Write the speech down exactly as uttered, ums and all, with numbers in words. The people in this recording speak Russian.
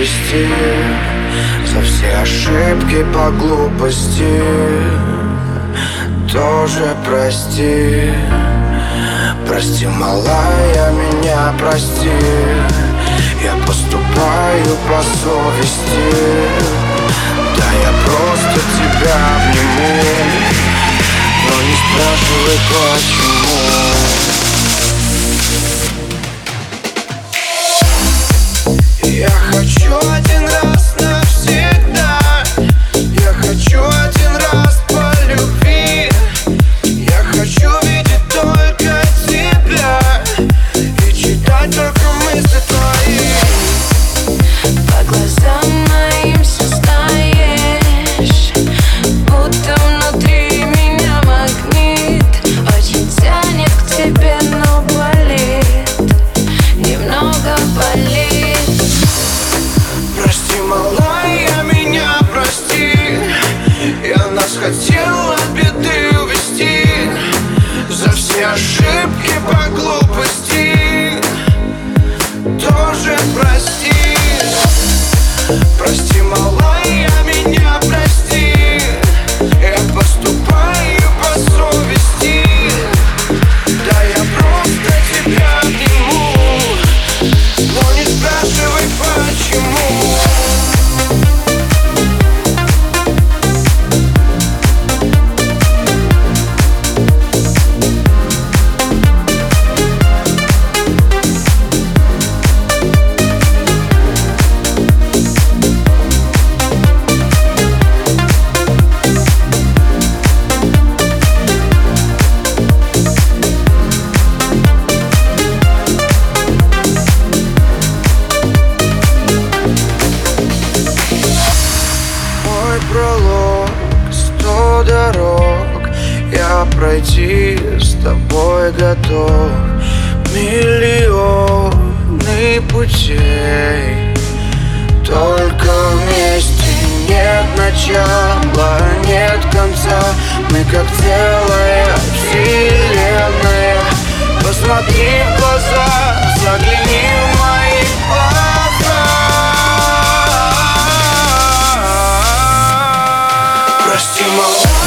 увести, за все ошибки по глупости тоже прости. Прости, малая, меня прости. Я поступаю по совести. Да я просто тебя обниму, но не спрашивай почему. Я хочу один раз навсегда. Я хочу один раз по любви. Я хочу видеть только тебя и читать только мысли твои. По глазам моим все знаешь, будто внутри меня магнит. Очень тянет к тебе, но болит, немного болит. Прости, малая, меня прости. Я нас хотел от беды увести, за все ошибки по глупости тоже прости. Прости, малая, меня прости. Я поступаю по совести. Да я просто тебя обниму, но не спрашивай почему. Пролог, сто дорог я пройти с тобой готов. Миллионы путей, только вместе нет начала, нет конца. Мы как целая вселенная. Посмотри в глаза, загляни в мои глаза. Прости, малая.